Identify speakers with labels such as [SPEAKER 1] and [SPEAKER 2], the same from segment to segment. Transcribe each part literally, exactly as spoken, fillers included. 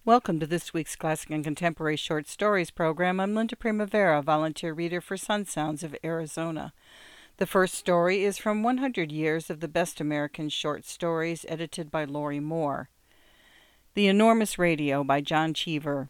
[SPEAKER 1] Welcome to this week's Classic and Contemporary Short Stories program. I'm Linda Primavera, volunteer reader for Sun Sounds of Arizona. The first story is from one hundred Years of the Best American Short Stories, edited by Lori Moore. The Enormous Radio by John Cheever.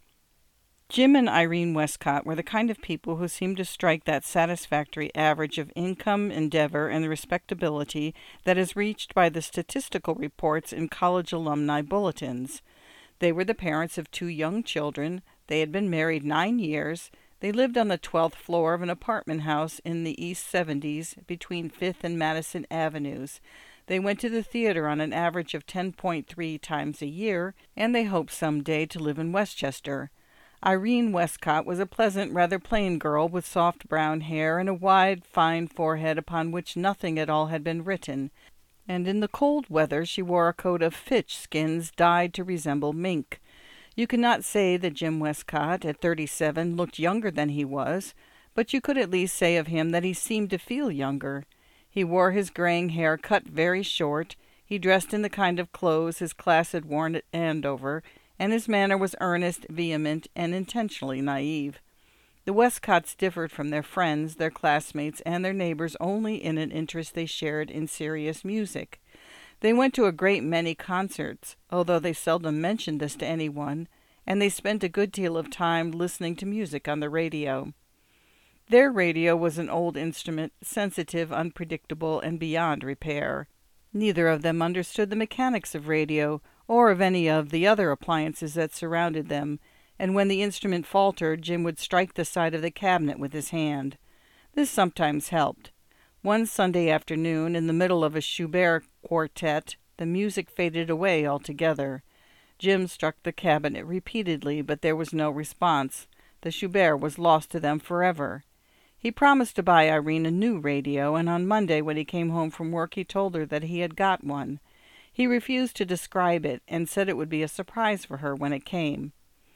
[SPEAKER 1] Jim and Irene Westcott were the kind of people who seemed to strike that satisfactory average of income, endeavor, and respectability that is reached by the statistical reports in college alumni bulletins. They were the parents of two young children. They had been married nine years. They lived on the twelfth floor of an apartment house in the East seventies between Fifth and Madison Avenues. They went to the theater on an average of ten point three times a year, and they hoped someday to live in Westchester. Irene Westcott was a pleasant, rather plain girl with soft brown hair and a wide, fine forehead upon which nothing at all had been written, and in the cold weather she wore a coat of fitch skins dyed to resemble mink. You could not say that Jim Westcott, at thirty-seven, looked younger than he was, but you could at least say of him that he seemed to feel younger. He wore his graying hair cut very short, he dressed in the kind of clothes his class had worn at Andover, and his manner was earnest, vehement, and intentionally naive. The Westcotts differed from their friends, their classmates, and their neighbors only in an interest they shared in serious music. They went to a great many concerts, although they seldom mentioned this to anyone, and they spent a good deal of time listening to music on the radio. Their radio was an old instrument, sensitive, unpredictable, and beyond repair. Neither of them understood the mechanics of radio, or of any of the other appliances that surrounded them, and when the instrument faltered, Jim would strike the side of the cabinet with his hand. This sometimes helped. One Sunday afternoon, in the middle of a Schubert quartet, the music faded away altogether. Jim struck the cabinet repeatedly, but there was no response. The Schubert was lost to them forever. He promised to buy Irene a new radio, and on Monday, when he came home from work, he told her that he had got one. He refused to describe it, and said it would be a surprise for her when it came.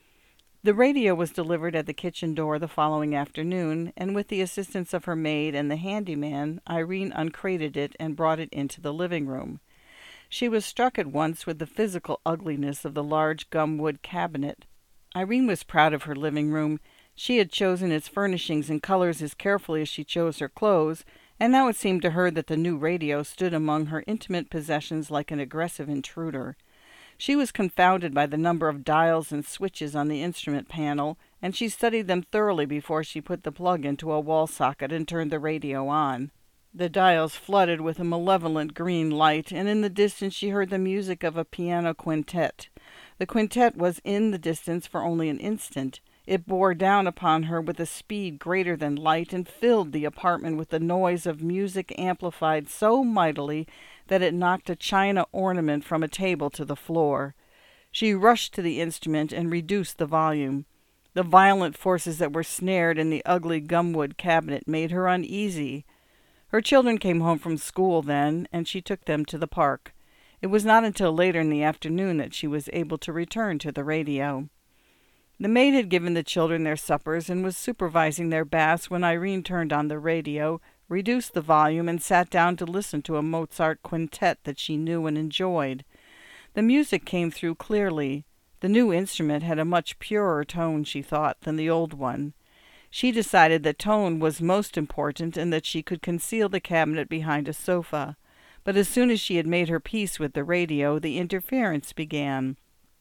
[SPEAKER 1] The radio was delivered at the kitchen door the following afternoon, and with the assistance of her maid and the handyman, Irene uncrated it and brought it into the living room. She was struck at once with the physical ugliness of the large gumwood cabinet. Irene was proud of her living room. She had chosen its furnishings and colors as carefully as she chose her clothes, and now it seemed to her that the new radio stood among her intimate possessions like an aggressive intruder. She was confounded by the number of dials and switches on the instrument panel, and she studied them thoroughly before she put the plug into a wall socket and turned the radio on. The dials flooded with a malevolent green light, and in the distance she heard the music of a piano quintet. The quintet was in the distance for only an instant. It bore down upon her with a speed greater than light, and filled the apartment with the noise of music amplified so mightily that it knocked a china ornament from a table to the floor. She rushed to the instrument and reduced the volume. The violent forces that were snared in the ugly gumwood cabinet made her uneasy. Her children came home from school then, and she took them to the park. It was not until later in the afternoon that she was able to return to the radio. The maid had given the children their suppers and was supervising their baths when Irene turned on the radio, reduced the volume, and sat down to listen to a Mozart quintet that she knew and enjoyed. The music came through clearly. The new instrument had a much purer tone, she thought, than the old one. She decided that tone was most important and that she could conceal the cabinet behind a sofa. But as soon as she had made her peace with the radio, the interference began.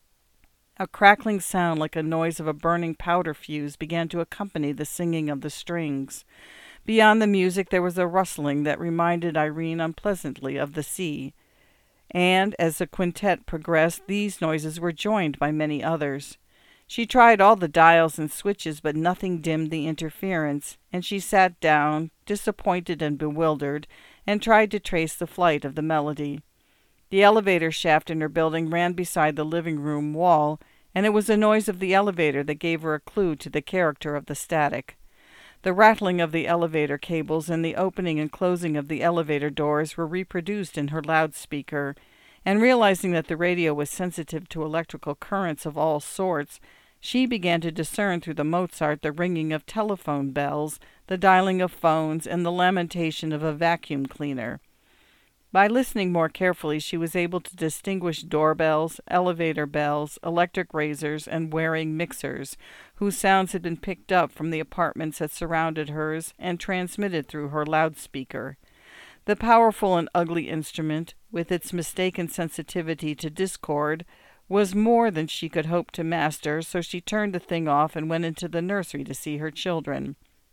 [SPEAKER 1] A crackling sound like a noise of a burning powder fuse began to accompany the singing of the strings. Beyond the music there was a rustling that reminded Irene unpleasantly of the sea. And as the quintet progressed, these noises were joined by many others. She tried all the dials and switches, but nothing dimmed the interference, and she sat down, disappointed and bewildered, and tried to trace the flight of the melody. The elevator shaft in her building ran beside the living room wall, and it was the noise of the elevator that gave her a clue to the character of the static. The rattling of the elevator cables and the opening and closing of the elevator doors were reproduced in her loudspeaker, and realizing that the radio was sensitive to electrical currents of all sorts, she began to discern through the Mozart the ringing of telephone bells, the dialing of phones, and the lamentation of a vacuum cleaner. By listening more carefully, she was able to distinguish doorbells, elevator bells, electric razors, and wearing mixers, whose sounds had been picked up from the apartments that surrounded hers and transmitted through her loudspeaker. The powerful and ugly instrument, with its mistaken sensitivity to discord, was more than she could hope to master, so she turned the thing off and went into the nursery to see her children.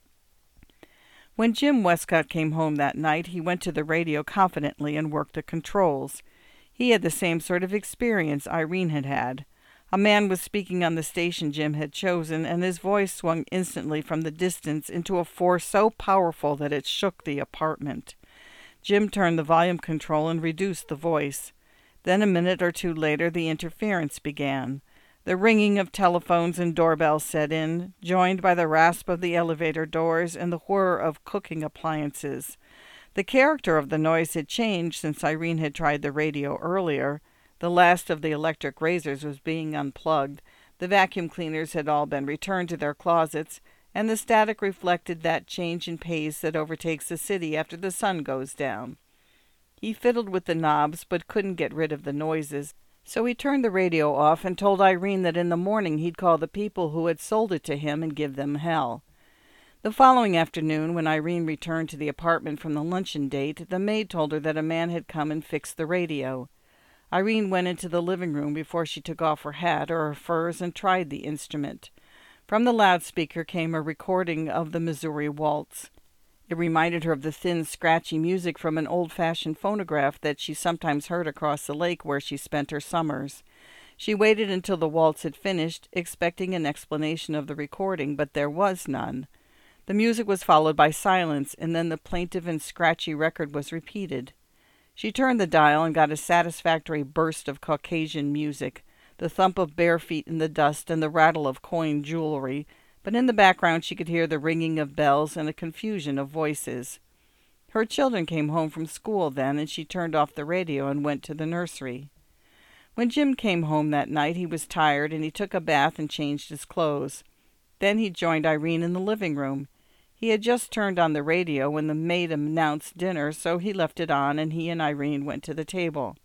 [SPEAKER 1] When Jim Westcott came home that night, he went to the radio confidently and worked the controls. He had the same sort of experience Irene had had. A man was speaking on the station Jim had chosen, and his voice swung instantly from the distance into a force so powerful that it shook the apartment. Jim turned the volume control and reduced the voice. Then a minute or two later the interference began. The ringing of telephones and doorbells set in, joined by the rasp of the elevator doors and the whir of cooking appliances. The character of the noise had changed since Irene had tried the radio earlier. The last of the electric razors was being unplugged, the vacuum cleaners had all been returned to their closets, and the static reflected that change in pace that overtakes the city after the sun goes down. He fiddled with the knobs, but couldn't get rid of the noises. So he turned the radio off and told Irene that in the morning he'd call the people who had sold it to him and give them hell. The following afternoon, when Irene returned to the apartment from the luncheon date, the maid told her that a man had come and fixed the radio. Irene went into the living room before she took off her hat or her furs and tried the instrument. From the loudspeaker came a recording of the Missouri Waltz. It reminded her of the thin, scratchy music from an old-fashioned phonograph that she sometimes heard across the lake where she spent her summers. She waited until the waltz had finished, expecting an explanation of the recording, but there was none. The music was followed by silence, and then the plaintive and scratchy record was repeated. She turned the dial and got a satisfactory burst of Caucasian music, the thump of bare feet in the dust and the rattle of coined jewelry, but in the background she could hear the ringing of bells and a confusion of voices. Her children came home from school then, and she turned off the radio and went to the nursery. When Jim came home that night, he was tired, and he took a bath and changed his clothes. Then he joined Irene in the living room. He had just turned on the radio when the maid announced dinner, so he left it on, and he and Irene went to the table.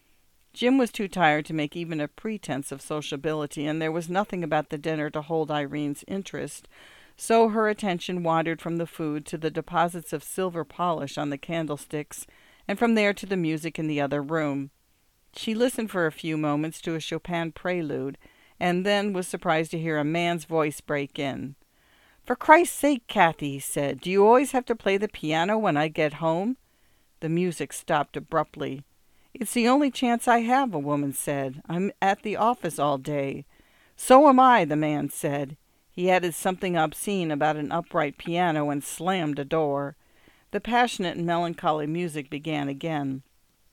[SPEAKER 1] Jim was too tired to make even a pretense of sociability, and there was nothing about the dinner to hold Irene's interest, so her attention wandered from the food to the deposits of silver polish on the candlesticks, and from there to the music in the other room. She listened for a few moments to a Chopin prelude, and then was surprised to hear a man's voice break in. "For Christ's sake, Kathy," he said, "do you always have to play the piano when I get home?" The music stopped abruptly. "It's the only chance I have," a woman said. "I'm at the office all day." "So am I," the man said. He added something obscene about an upright piano and slammed a door. The passionate and melancholy music began again.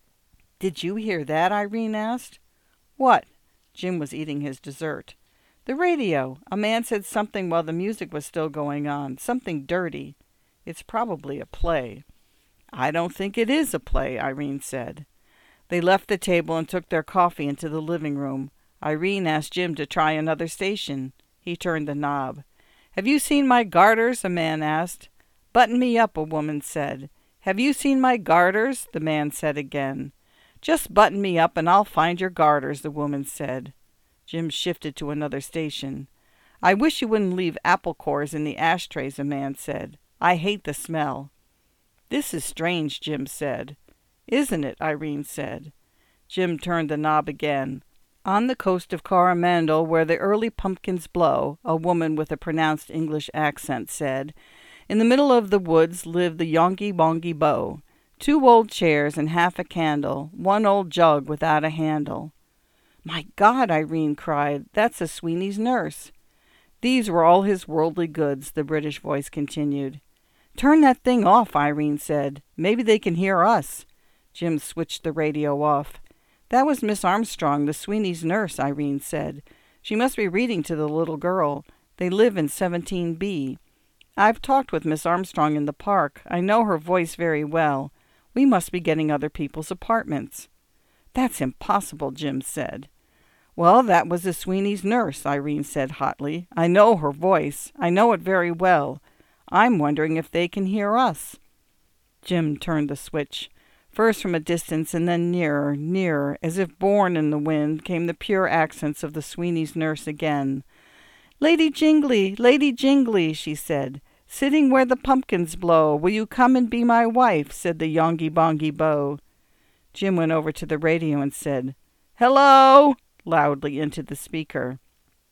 [SPEAKER 1] "Did you hear that?" Irene asked. "What?" Jim was eating his dessert. "The radio. A man said something while the music was still going on. Something dirty. It's probably a play." "I don't think it is a play," Irene said. They left the table and took their coffee into the living room. Irene asked Jim to try another station. He turned the knob. "Have you seen my garters?" a man asked. "Button me up," a woman said. "Have you seen my garters?" the man said again. "Just button me up and I'll find your garters," the woman said. Jim shifted to another station. "I wish you wouldn't leave apple cores in the ashtrays," a man said. "I hate the smell." "This is strange," Jim said. "Isn't it?" Irene said. Jim turned the knob again. On the coast of Coromandel, where the early pumpkins blow, a woman with a pronounced English accent said, in the middle of the woods lived the Yonghy Bonghy Bò. Two old chairs and half a candle, one old jug without a handle. "My God!" Irene cried. "That's a Sweeney's nurse." "These were all his worldly goods," the British voice continued. "Turn that thing off," Irene said. "Maybe they can hear us." Jim switched the radio off. "That was Miss Armstrong, the Sweeney's nurse," Irene said. "She must be reading to the little girl. They live in seventeen B. I've talked with Miss Armstrong in the park. I know her voice very well. We must be getting other people's apartments." "That's impossible," Jim said. "Well, that was the Sweeney's nurse," Irene said hotly. "I know her voice. I know it very well. I'm wondering if they can hear us." Jim turned the switch. First from a distance, and then nearer, nearer, as if borne in the wind, came the pure accents of the Sweeney's nurse again. "Lady Jingly, Lady Jingly," she said, "sitting where the pumpkins blow, will you come and be my wife?" said the Yonghy Bonghy Bò. Jim went over to the radio and said, "Hello!" loudly into the speaker.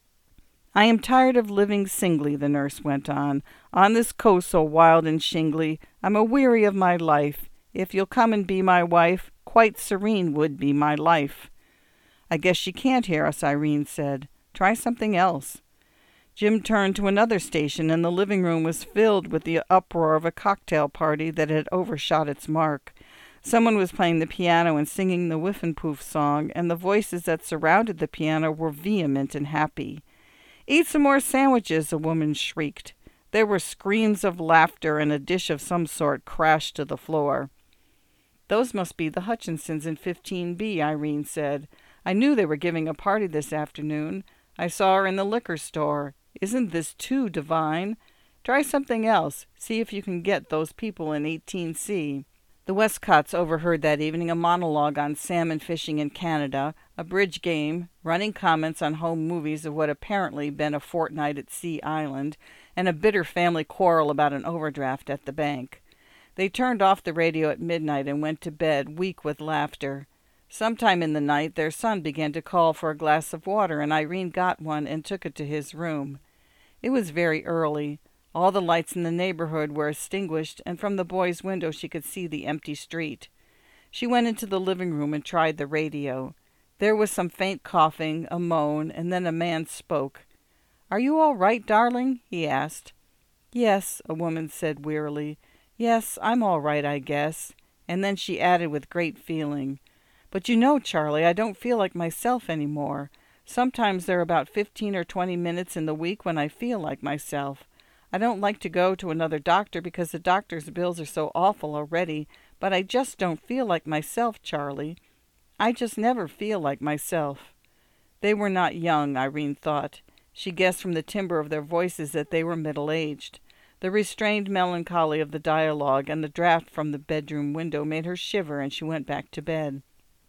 [SPEAKER 1] "I am tired of living singly," the nurse went on, "on this coast so wild and shingly. I'm a-weary of my life. If you'll come and be my wife, quite serene would be my life." "I guess she can't hear us," Irene said. "Try something else." Jim turned to another station, and the living room was filled with the uproar of a cocktail party that had overshot its mark. Someone was playing the piano and singing the Whiffenpoof song, and the voices that surrounded the piano were vehement and happy. "Eat some more sandwiches," a woman shrieked. There were screams of laughter, and a dish of some sort crashed to the floor. "Those must be the Hutchinsons in fifteen B, Irene said. "I knew they were giving a party this afternoon. I saw her in the liquor store. Isn't this too divine? Try something else. See if you can get those people in eighteen C. The Westcotts overheard that evening a monologue on salmon fishing in Canada, a bridge game, running comments on home movies of what apparently been a fortnight at Sea Island, and a bitter family quarrel about an overdraft at the bank. They turned off the radio at midnight and went to bed, weak with laughter. Sometime in the night their son began to call for a glass of water, and Irene got one and took it to his room. It was very early. All the lights in the neighborhood were extinguished, and from the boy's window she could see the empty street. She went into the living room and tried the radio. There was some faint coughing, a moan, and then a man spoke. "Are you all right, darling?" he asked. "Yes," a woman said wearily. "Yes, I'm all right, I guess." And then she added with great feeling, "But you know, Charlie, I don't feel like myself any more. Sometimes there are about fifteen or twenty minutes in the week when I feel like myself. I don't like to go to another doctor because the doctor's bills are so awful already, but I just don't feel like myself, Charlie. I just never feel like myself." They were not young, Irene thought. She guessed from the timbre of their voices that they were middle-aged. The restrained melancholy of the dialogue and the draught from the bedroom window made her shiver, and she went back to bed.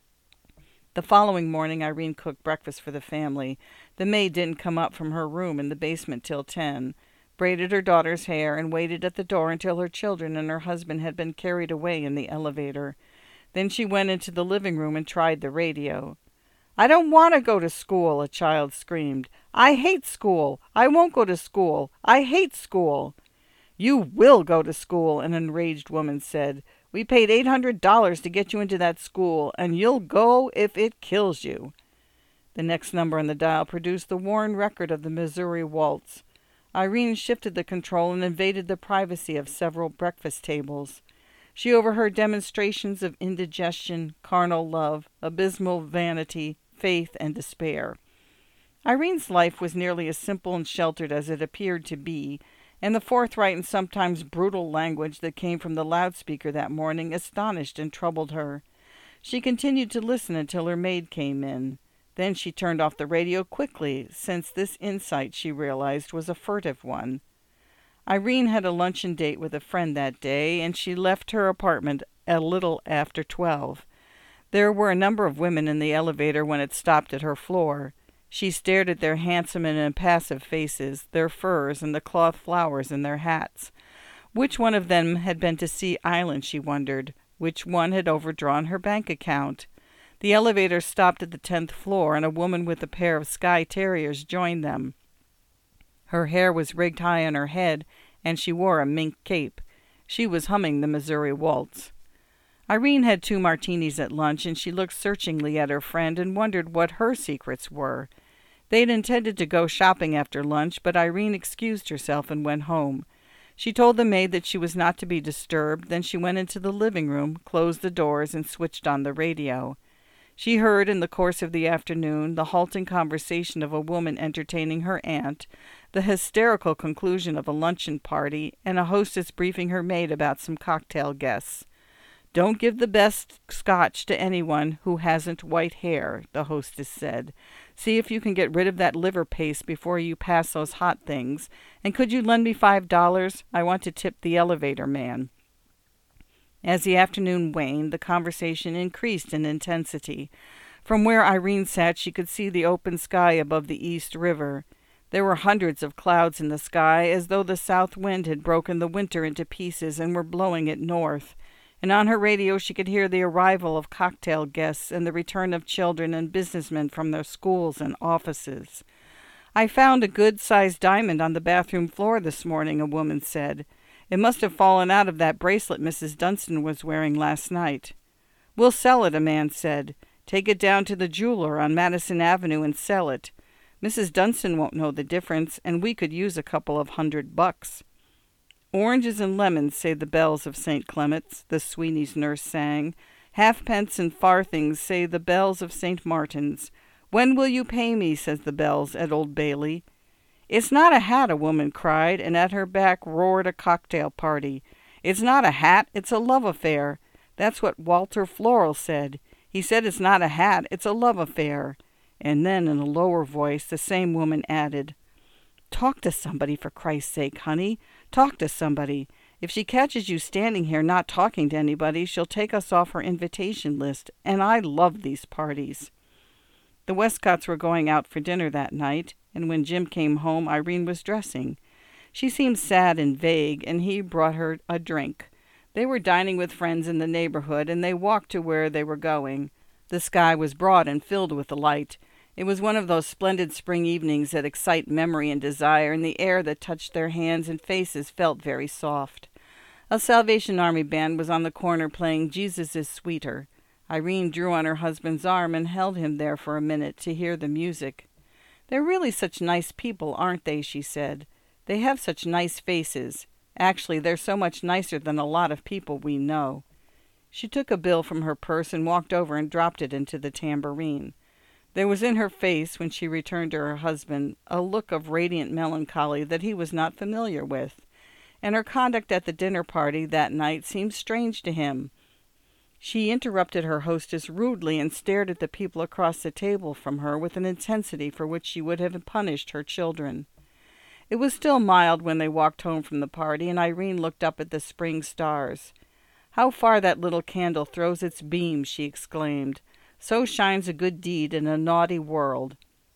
[SPEAKER 1] The following morning Irene cooked breakfast for the family. The maid didn't come up from her room in the basement till ten, braided her daughter's hair, and waited at the door until her children and her husband had been carried away in the elevator. Then she went into the living room and tried the radio. "I don't want to go to school," a child screamed. "I hate school. I won't go to school. I hate school." "You will go to school," an enraged woman said. "We paid eight hundred dollars to get you into that school, and you'll go if it kills you." The next number on the dial produced the worn record of the Missouri Waltz. Irene shifted the control and invaded the privacy of several breakfast tables. She overheard demonstrations of indigestion, carnal love, abysmal vanity, faith, and despair. Irene's life was nearly as simple and sheltered as it appeared to be, and the forthright and sometimes brutal language that came from the loudspeaker that morning astonished and troubled her. She continued to listen until her maid came in. Then she turned off the radio quickly, since this insight, she realized, was a furtive one. Irene had a luncheon date with a friend that day, and she left her apartment a little after twelve. There were a number of women in the elevator when it stopped at her floor. She stared at their handsome and impassive faces, their furs, and the cloth flowers in their hats. Which one of them had been to Sea Island, she wondered. Which one had overdrawn her bank account? The elevator stopped at the tenth floor, and a woman with a pair of Skye Terriers joined them. Her hair was rigged high on her head, and she wore a mink cape. She was humming the Missouri Waltz. Irene had two martinis at lunch, and she looked searchingly at her friend and wondered what her secrets were. They had intended to go shopping after lunch, but Irene excused herself and went home. She told the maid that she was not to be disturbed. Then she went into the living room, closed the doors, and switched on the radio. She heard, in the course of the afternoon, the halting conversation of a woman entertaining her aunt, the hysterical conclusion of a luncheon party, and a hostess briefing her maid about some cocktail guests. "Don't give the best scotch to anyone who hasn't white hair," the hostess said. "See if you can get rid of that liver paste before you pass those hot things. And could you lend me five dollars? I want to tip the elevator man." As the afternoon waned, the conversation increased in intensity. From where Irene sat, she could see the open sky above the East River. There were hundreds of clouds in the sky, as though the south wind had broken the winter into pieces and were blowing it north. And on her radio she could hear the arrival of cocktail guests and the return of children and businessmen from their schools and offices. "I found a good-sized diamond on the bathroom floor this morning," a woman said. "It must have fallen out of that bracelet Missus Dunstan was wearing last night." "We'll sell it," a man said. "Take it down to the jeweler on Madison Avenue and sell it. Missus Dunstan won't know the difference, and we could use a couple of hundred bucks." "Oranges and lemons, say the bells of Saint Clement's," the Sweeney's nurse sang. "Halfpence and farthings, say the bells of Saint Martin's. When will you pay me, says the bells at Old Bailey." "It's not a hat," a woman cried, and at her back roared a cocktail party. "It's not a hat, it's a love affair." That's what Walter Floral said. He said it's not a hat, it's a love affair. And then, in a lower voice, the same woman added, "Talk to somebody, for Christ's sake, honey. Talk to somebody. If she catches you standing here not talking to anybody, she'll take us off her invitation list, and I love these parties." The Westcotts were going out for dinner that night, and when Jim came home, Irene was dressing. She seemed sad and vague, and he brought her a drink. They were dining with friends in the neighborhood, and they walked to where they were going. The sky was broad and filled with light. It was one of those splendid spring evenings that excite memory and desire, and the air that touched their hands and faces felt very soft. A Salvation Army band was on the corner playing "Jesus is Sweeter." Irene drew on her husband's arm and held him there for a minute to hear the music. "They're really such nice people, aren't they?" she said. "They have such nice faces. Actually, they're so much nicer than a lot of people we know." She took a bill from her purse and walked over and dropped it into the tambourine. There was in her face, when she returned to her husband, a look of radiant melancholy that he was not familiar with, and her conduct at the dinner party that night seemed strange to him. She interrupted her hostess rudely and stared at the people across the table from her with an intensity for which she would have punished her children. It was still mild when they walked home from the party, and Irene looked up at the spring stars. "How far that little candle throws its beams!" she exclaimed. "So shines a good deed in a naughty world."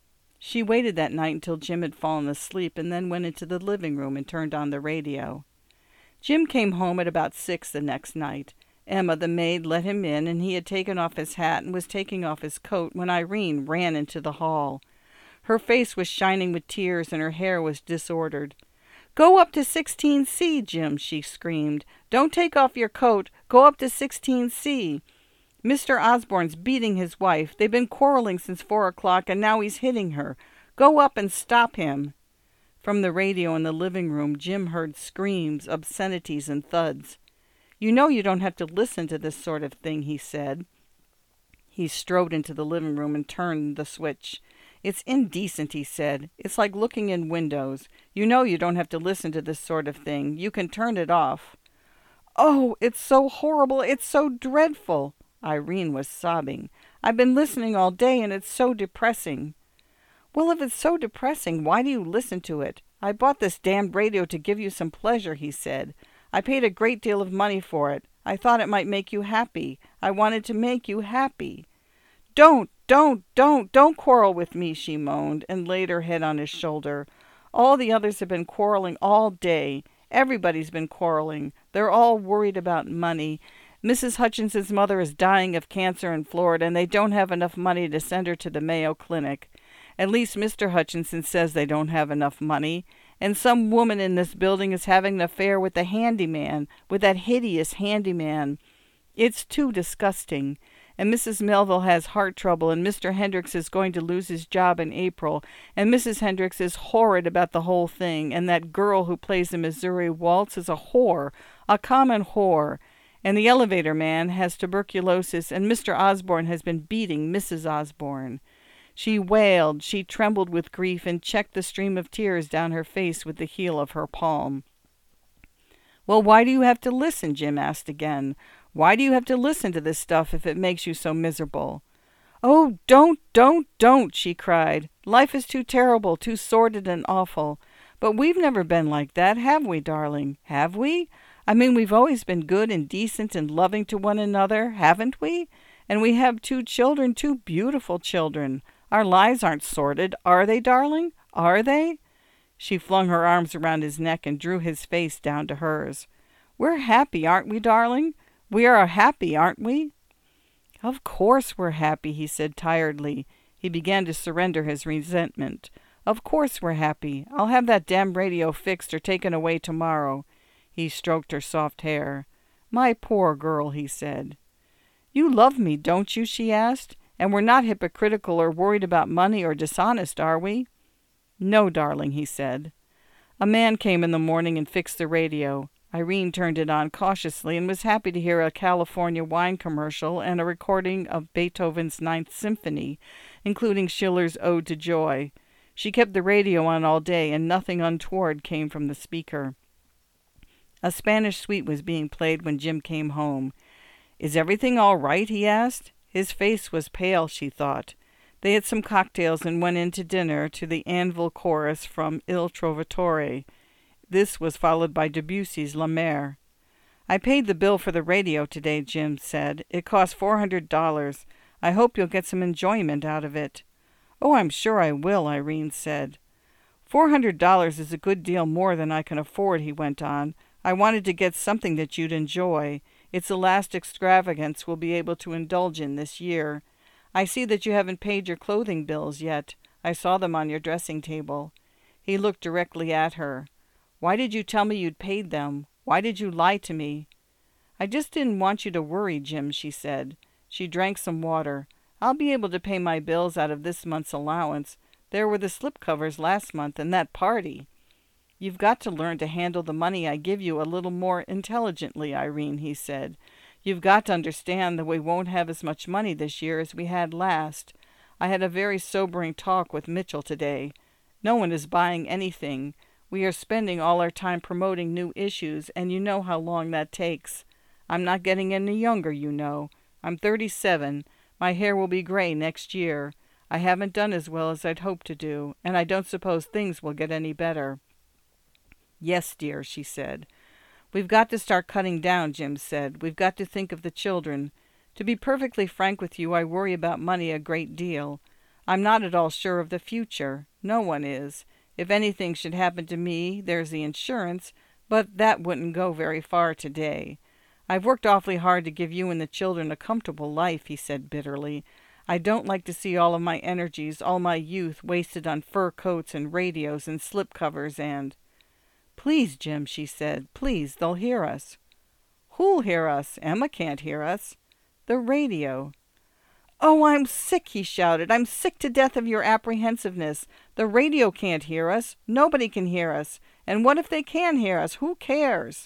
[SPEAKER 1] She waited that night until Jim had fallen asleep, and then went into the living room and turned on the radio. Jim came home at about six the next night. Emma, the maid, let him in, and he had taken off his hat and was taking off his coat when Irene ran into the hall. Her face was shining with tears, and her hair was disordered. "Go up to sixteen C, Jim," she screamed. "Don't take off your coat. Go up to sixteen C. Mister Osborne's beating his wife. They've been quarreling since four o'clock, and now he's hitting her. Go up and stop him." From the radio in the living room, Jim heard screams, obscenities, and thuds. "You know you don't have to listen to this sort of thing," he said. He strode into the living room and turned the switch. "It's indecent," he said. "It's like looking in windows. You know you don't have to listen to this sort of thing. You can turn it off." "Oh, it's so horrible. It's so dreadful." Irene was sobbing. "I've been listening all day, and it's so depressing." "Well, if it's so depressing, why do you listen to it? I bought this damned radio to give you some pleasure," he said. "I paid a great deal of money for it. I thought it might make you happy. I wanted to make you happy." "Don't, don't, don't, don't quarrel with me," she moaned, and laid her head on his shoulder. "All the others have been quarreling all day. Everybody's been quarreling. They're all worried about money. Missus Hutchinson's mother is dying of cancer in Florida, and they don't have enough money to send her to the Mayo Clinic. At least Mister Hutchinson says they don't have enough money. And some woman in this building is having an affair with the handyman, with that hideous handyman. It's too disgusting. And Missus Melville has heart trouble, and Mister Hendricks is going to lose his job in April, and Missus Hendricks is horrid about the whole thing, and that girl who plays the Missouri waltz is a whore, a common whore, and the elevator man has tuberculosis, and Mister Osborne has been beating Missus Osborne." She wailed, she trembled with grief, and checked the stream of tears down her face with the heel of her palm. "Well, why do you have to listen?" Jim asked again. "Why do you have to listen to this stuff if it makes you so miserable?" "Oh, don't, don't, don't," she cried. "Life is too terrible, too sordid and awful. But we've never been like that, have we, darling? Have we? I mean, we've always been good and decent and loving to one another, haven't we? And we have two children, two beautiful children. Our lives aren't sordid, are they, darling? Are they?" She flung her arms around his neck and drew his face down to hers. "We're happy, aren't we, darling? We are happy, aren't we?" "Of course we're happy," he said tiredly. He began to surrender his resentment. "Of course we're happy. I'll have that damn radio fixed or taken away tomorrow." He stroked her soft hair. "My poor girl," he said. "You love me, don't you?" she asked. "And we're not hypocritical or worried about money or dishonest, are we?" "No, darling," he said. A man came in the morning and fixed the radio. Irene turned it on cautiously and was happy to hear a California wine commercial and a recording of Beethoven's Ninth Symphony, including Schiller's Ode to Joy. She kept the radio on all day, and nothing untoward came from the speaker. A Spanish suite was being played when Jim came home. "Is everything all right?" he asked. His face was pale, she thought. They had some cocktails and went in to dinner to the Anvil chorus from Il Trovatore. This was followed by Debussy's La Mer. "I paid the bill for the radio today," Jim said. "It cost four hundred dollars. I hope you'll get some enjoyment out of it." "Oh, I'm sure I will," Irene said. Four hundred dollars is a good deal more than I can afford," he went on. "I wanted to get something that you'd enjoy. It's the last extravagance we'll be able to indulge in this year. I see that you haven't paid your clothing bills yet. I saw them on your dressing table." He looked directly at her. "Why did you tell me you'd paid them? Why did you lie to me?" "I just didn't want you to worry, Jim," she said. She drank some water. "I'll be able to pay my bills out of this month's allowance. There were the slipcovers last month and that party." "You've got to learn to handle the money I give you a little more intelligently, Irene," he said. "You've got to understand that we won't have as much money this year as we had last. I had a very sobering talk with Mitchell today. No one is buying anything. We are spending all our time promoting new issues, and you know how long that takes. I'm not getting any younger, you know. I'm thirty-seven. My hair will be gray next year. I haven't done as well as I'd hoped to do, and I don't suppose things will get any better." "Yes, dear," she said. "We've got to start cutting down," Jim said. "We've got to think of the children. To be perfectly frank with you, I worry about money a great deal. I'm not at all sure of the future. No one is. If anything should happen to me, there's the insurance, but that wouldn't go very far today. I've worked awfully hard to give you and the children a comfortable life," he said bitterly. "I don't like to see all of my energies, all my youth, wasted on fur coats and radios and slipcovers and—" "Please, Jim," she said. "Please, they'll hear us." "Who'll hear us? Emma can't hear us." "The radio." "Oh, I'm sick," he shouted. "I'm sick to death of your apprehensiveness. The radio can't hear us. Nobody can hear us. And what if they can hear us? Who cares?"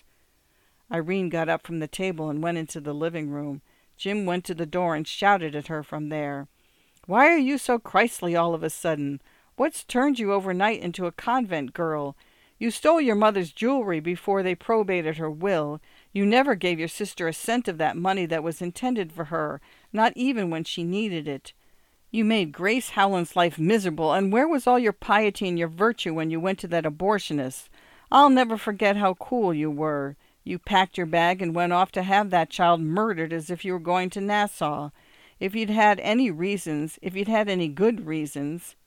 [SPEAKER 1] Irene got up from the table and went into the living room. Jim went to the door and shouted at her from there. "Why are you so Christly all of a sudden? What's turned you overnight into a convent girl? You stole your mother's jewelry before they probated her will. You never gave your sister a cent of that money that was intended for her, not even when she needed it. You made Grace Howland's life miserable, and where was all your piety and your virtue when you went to that abortionist? I'll never forget how cool you were. You packed your bag and went off to have that child murdered as if you were going to Nassau. If you'd had any reasons, if you'd had any good reasons—"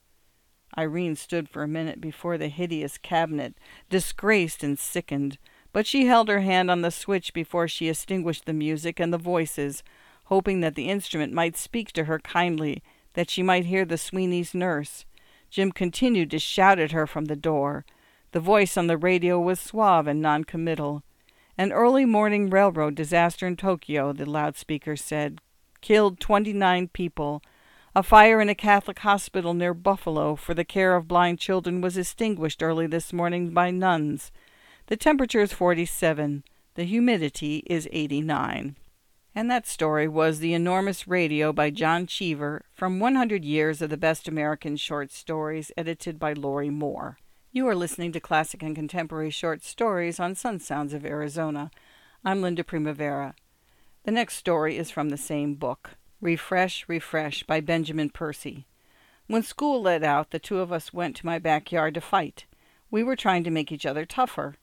[SPEAKER 1] Irene stood for a minute before the hideous cabinet, disgraced and sickened, but she held her hand on the switch before she extinguished the music and the voices, hoping that the instrument might speak to her kindly, that she might hear the Sweeney's nurse. Jim continued to shout at her from the door. The voice on the radio was suave and non-committal. "An early morning railroad disaster in Tokyo," the loudspeaker said. "Killed twenty-nine people. A fire in a Catholic hospital near Buffalo for the care of blind children was extinguished early this morning by nuns. The temperature is forty-seven. The humidity is eighty-nine. And that story was The Enormous Radio by John Cheever, from one hundred years of the Best American Short Stories, edited by Lori Moore. You are listening to Classic and Contemporary Short Stories on Sun Sounds of Arizona. I'm Linda Primavera. The next story is from the same book. Refresh, Refresh by Benjamin Percy. When school let out, the two of us went to my backyard to fight. We were trying to make each other tougher.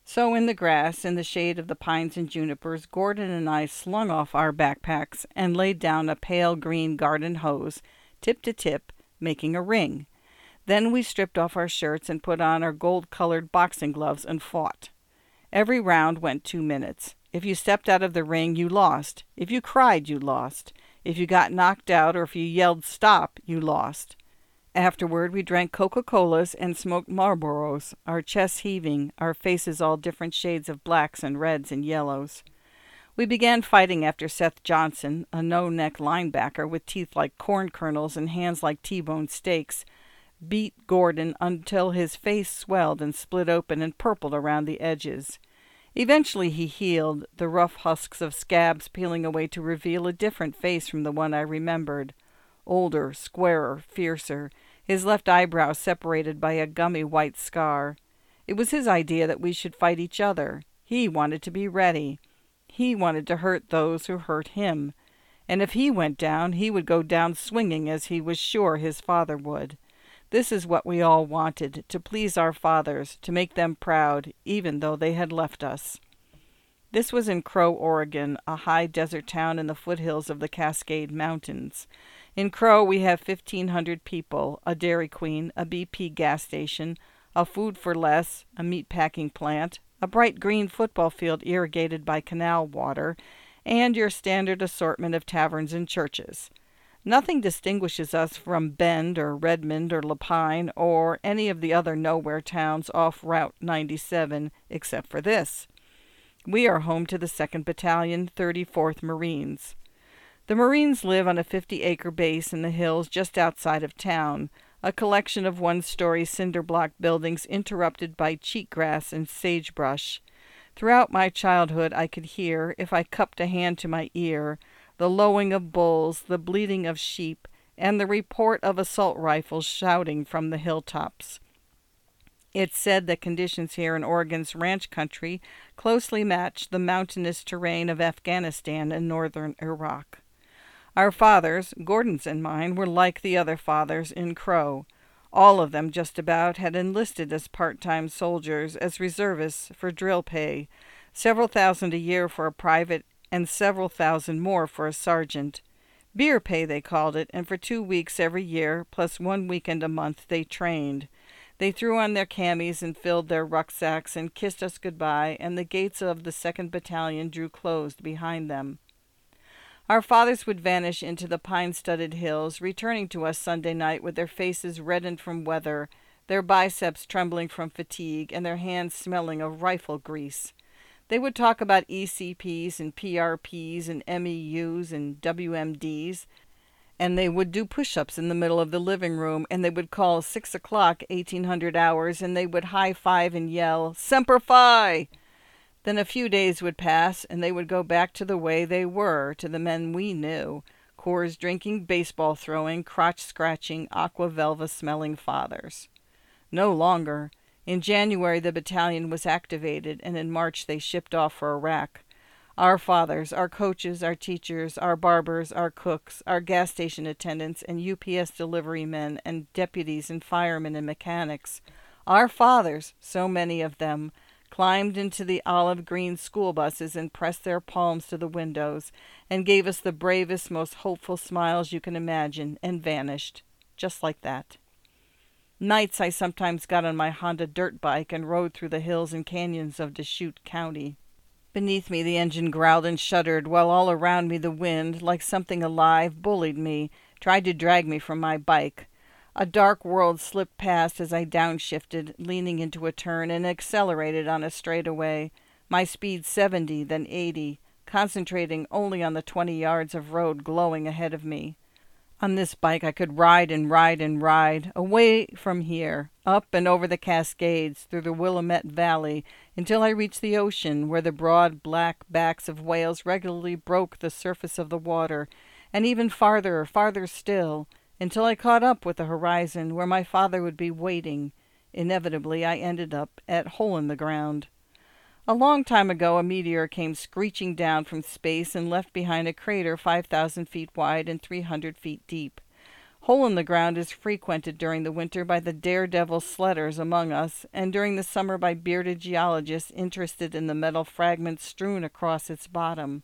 [SPEAKER 1] So in the grass, in the shade of the pines and junipers, Gordon and I slung off our backpacks and laid down a pale green garden hose, tip to tip, making a ring. Then we stripped off our shirts and put on our gold-colored boxing gloves and fought. Every round went two minutes. If you stepped out of the ring, you lost. If you cried, you lost. If you got knocked out or if you yelled stop, you lost. Afterward, we drank Coca-Colas and smoked Marlboros, our chests heaving, our faces all different shades of blacks and reds and yellows. We began fighting after Seth Johnson, a no-neck linebacker with teeth like corn kernels and hands like T-bone steaks, beat Gordon until his face swelled and split open and purpled around the edges. Eventually he healed, the rough husks of scabs peeling away to reveal a different face from the one I remembered. Older, squarer, fiercer, his left eyebrow separated by a gummy white scar. It was his idea that we should fight each other. He wanted to be ready. He wanted to hurt those who hurt him. And if he went down, he would go down swinging as he was sure his father would. This is what we all wanted, to please our fathers, to make them proud, even though they had left us. This was in Crow, Oregon, a high desert town in the foothills of the Cascade Mountains. In Crow we have fifteen hundred people, a Dairy Queen, a B P gas station, a Food for Less, a meat-packing plant, a bright green football field irrigated by canal water, and your standard assortment of taverns and churches. Nothing distinguishes us from Bend or Redmond or Lapine or any of the other nowhere towns off Route ninety-seven, except for this. We are home to the second Battalion, thirty-fourth Marines. The Marines live on a fifty-acre base in the hills just outside of town, a collection of one-story cinder-block buildings interrupted by cheatgrass and sagebrush. Throughout my childhood I could hear, if I cupped a hand to my ear, the lowing of bulls, the bleating of sheep, and the report of assault rifles shouting from the hilltops. It's said that conditions here in Oregon's ranch country closely match the mountainous terrain of Afghanistan and northern Iraq. Our fathers, Gordon's and mine, were like the other fathers in Crow. All of them, just about, had enlisted as part-time soldiers, as reservists for drill pay, several thousand a year for a private and several thousand more for a sergeant. Beer pay, they called it, and for two weeks every year, plus one weekend a month, they trained. They threw on their camis and filled their rucksacks and kissed us goodbye, and the gates of the second Battalion drew closed behind them. Our fathers would vanish into the pine-studded hills, returning to us Sunday night with their faces reddened from weather, their biceps trembling from fatigue, and their hands smelling of rifle grease. They would talk about E C Ps and P R Ps and M E Us and W M Ds, and they would do push-ups in the middle of the living room, and they would call six o'clock eighteen hundred hours, and they would high-five and yell, "Semper Fi!" Then a few days would pass, and they would go back to the way they were, to the men we knew, Coors drinking, baseball throwing, crotch-scratching, aqua velva-smelling fathers. No longer. In January the battalion was activated, and in March they shipped off for Iraq. Our fathers, our coaches, our teachers, our barbers, our cooks, our gas station attendants, and U P S delivery men, and deputies and firemen and mechanics, our fathers, so many of them, climbed into the olive-green school buses and pressed their palms to the windows, and gave us the bravest, most hopeful smiles you can imagine, and vanished, just like that. Nights I sometimes got on my Honda dirt bike and rode through the hills and canyons of Deschutes County. Beneath me the engine growled and shuddered, while all around me the wind, like something alive, bullied me, tried to drag me from my bike. A dark world slipped past as I downshifted, leaning into a turn, and accelerated on a straightaway, my speed seventy, then eighty, concentrating only on the twenty yards of road glowing ahead of me. On this bike I could ride and ride and ride, away from here, up and over the Cascades, through the Willamette Valley, until I reached the ocean, where the broad black backs of whales regularly broke the surface of the water, and even farther, farther still, until I caught up with the horizon, where my father would be waiting. Inevitably I ended up at Hole in the Ground. A long time ago a meteor came screeching down from space and left behind a crater five thousand feet wide and three hundred feet deep. Hole in the Ground is frequented during the winter by the daredevil sledders among us, and during the summer by bearded geologists interested in the metal fragments strewn across its bottom.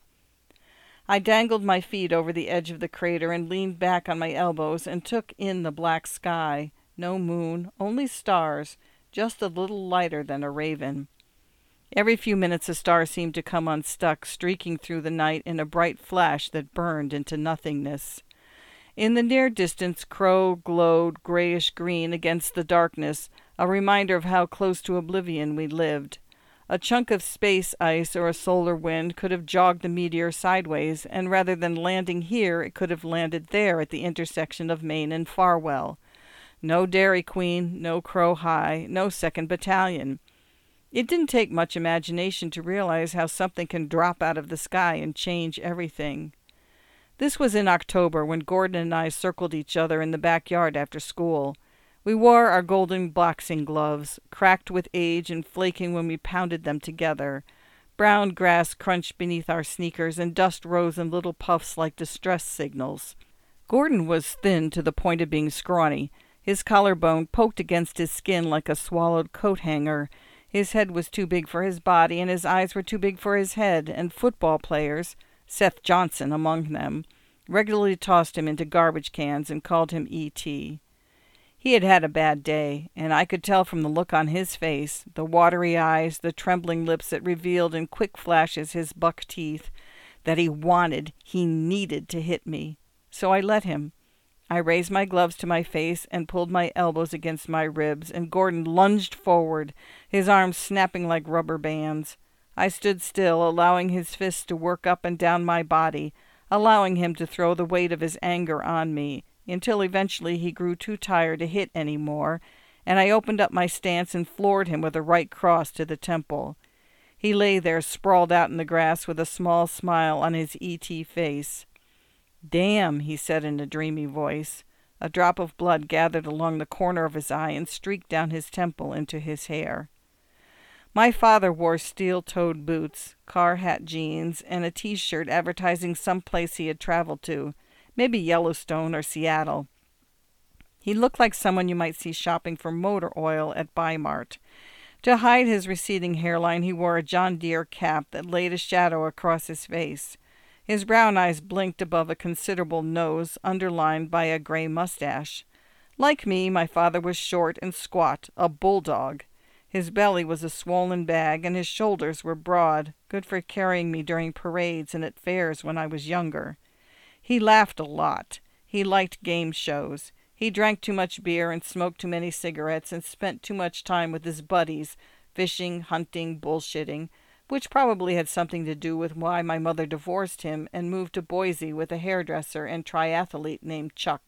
[SPEAKER 1] I dangled my feet over the edge of the crater and leaned back on my elbows and took in the black sky. No moon, only stars, just a little lighter than a raven. Every few minutes a star seemed to come unstuck, streaking through the night in a bright flash that burned into nothingness. In the near distance, Crow glowed grayish-green against the darkness, a reminder of how close to oblivion we lived. A chunk of space ice or a solar wind could have jogged the meteor sideways, and rather than landing here, it could have landed there at the intersection of Maine and Farwell. No Dairy Queen, no Crow High, no second Battalion. It didn't take much imagination to realize how something can drop out of the sky and change everything. This was in October, when Gordon and I circled each other in the backyard after school. We wore our golden boxing gloves, cracked with age and flaking when we pounded them together. Brown grass crunched beneath our sneakers, and dust rose in little puffs like distress signals. Gordon was thin to the point of being scrawny. His collarbone poked against his skin like a swallowed coat hanger. His head was too big for his body, and his eyes were too big for his head, and football players, Seth Johnson among them, regularly tossed him into garbage cans and called him E T He had had a bad day, and I could tell from the look on his face, the watery eyes, the trembling lips that revealed in quick flashes his buck teeth, that he wanted, he needed to hit me. So I let him. I raised my gloves to my face and pulled my elbows against my ribs, and Gordon lunged forward, his arms snapping like rubber bands. I stood still, allowing his fists to work up and down my body, allowing him to throw the weight of his anger on me, until eventually he grew too tired to hit any more, and I opened up my stance and floored him with a right cross to the temple. He lay there sprawled out in the grass with a small smile on his E T face. "Damn," he said in a dreamy voice. A drop of blood gathered along the corner of his eye and streaked down his temple into his hair. My father wore steel-toed boots, car-hat jeans, and a T-shirt advertising some place he had traveled to, maybe Yellowstone or Seattle. He looked like someone you might see shopping for motor oil at Bi-Mart. To hide his receding hairline, he wore a John Deere cap that laid a shadow across his face. His brown eyes blinked above a considerable nose, underlined by a gray mustache. Like me, my father was short and squat, a bulldog. His belly was a swollen bag, and his shoulders were broad, good for carrying me during parades and at fairs when I was younger. He laughed a lot. He liked game shows. He drank too much beer and smoked too many cigarettes and spent too much time with his buddies, fishing, hunting, bullshitting, which probably had something to do with why my mother divorced him and moved to Boise with a hairdresser and triathlete named Chuck.